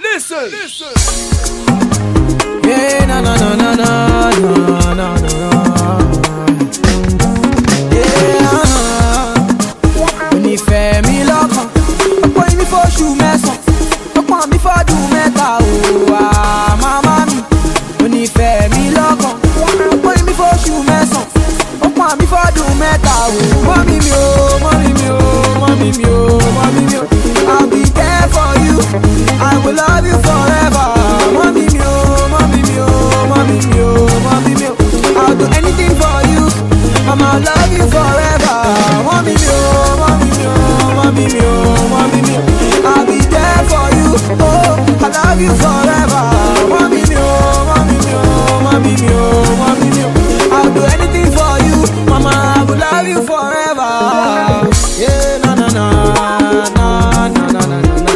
Listen. Yeah, na na na na na na na na. Yeah, onífẹ́ mi lọ́kàn, ọ̀pọ̀ ìmí fóṣù mẹ́sàn-án, ọ̀pọ̀ mi fọ́dún mẹ́ta o. Màmá mi, onífẹ́ mi lọ́kàn, ọ̀pọ̀ ìmí fóṣù mẹ́sàn-án, ọ̀pọ̀ mi fọ́dún mẹ́ta o. Mọ́mí mi o, mọ́mí mi o, mọ́mí mi o, mọ́mí mi o. I'll be there for you, I will love you forever. Mọ́mí mi o, mọ́mí mi o, mọ́mí mi o, mọ́mí mi o. I'll do anything for you, Mama, I'll love you forever. Mọ́mí mi o, mọ́mí mi o, mọ́mí mi o, mọ́mí mi o. I'll be there for you, oh, I love you forever. Mọ́mí mi o, mọ́mí mi o, mọ́mí mi o, mọ́mí mi o. I'll do anything for you, Mama, I will love you forever. Yeah, na na na na na na na na.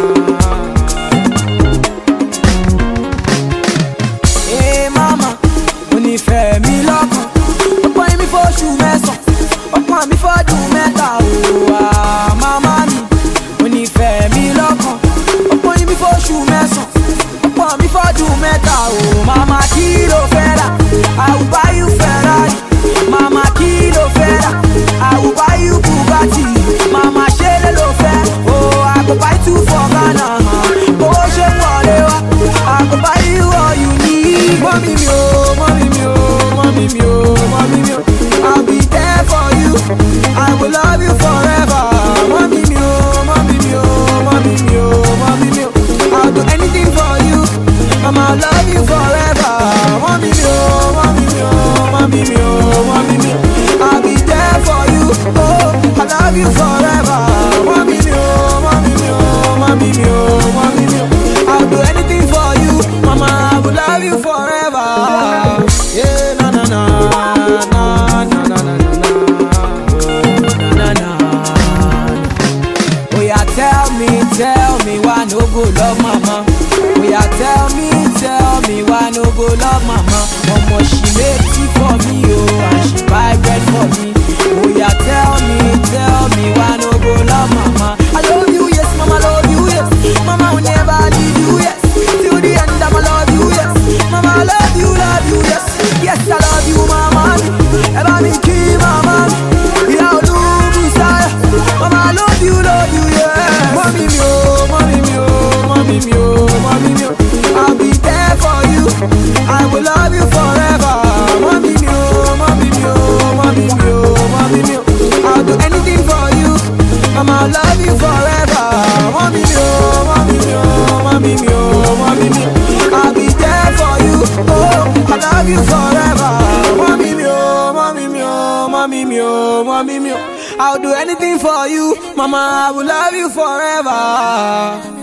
Hey mama, onífẹ́ mi lọ́kàn, ọ̀pọ̀ èmi fóṣù mẹ́sàn-án, ọ̀pọ̀ mi fọ́dún mẹ́ta o. Mama mi, onífẹ́ mi lọ́kàn, ọ̀pọ̀ èmi fóṣù mẹ́sàn-án, ọ̀pọ̀ mi fọ́dún mẹ́ta o. Mama kí ló fẹ́ rà? I will buy you Ferrari. Mama kí ló fẹ́ rà? I will buy you Bugatti. Mama ṣé lè ló fẹ́? Oh, I go buy two for Ghana. Bó ṣe wọlé wá, I go buy you all you need. Mọ́mí mi o, mọ́mí mi o, mọ́mí mi o, mọ́mí mi o. I'll be there for you, I will love you forever. Mọ́mí mi o, mọ́mí mi o, mọ́mí mi o, mọ́mí mi o. I'll do anything for you, Mama, I'll love you forever. Mọ́mí mi o, mọ́mí mi o, mọ́mí mi o, mọ́mí mi o. I'll be there for you, oh, I love you forever. Mọ́mí mi o, mọ́mí mi o, mọ́mí mi o, mọ́mí mi o. I'll do anything for you, Mama, I will love you forever. Yeah, na na na na na na na na na na. Oh yeah, tell me why no go love mama. Oh yeah, tell me why no go love mama. Mama she make tea for me, oh, and she buy bread for me. Oh yeah, tell me why no go love mama. I love you, yes, mama, love you, yes. Mama will never leave you, yes. Till the end, I'ma love you, yes. Mama, I love you, yes. Yes, I love you, mama. Ever me key, mama. Yeah, I love you, sire. Mama, I love you, yeah. Mommy me, oh, mommy me, oh, mommy me, oh, mommy me, oh. I'll be there for you, I will love you forever. Mommy me, oh, mommy me, oh, mommy me, oh, mommy me, oh. I'll do anything for you, Mama, I'll love you forever. Mommy me, oh, mommy me, oh, mommy me, oh, mommy me, oh. I'll be there for you, oh, I love you forever. Mommy me, oh, mommy me, oh, mommy me, oh, mommy me, oh. I'll do anything for you, Mama, I will love you forever.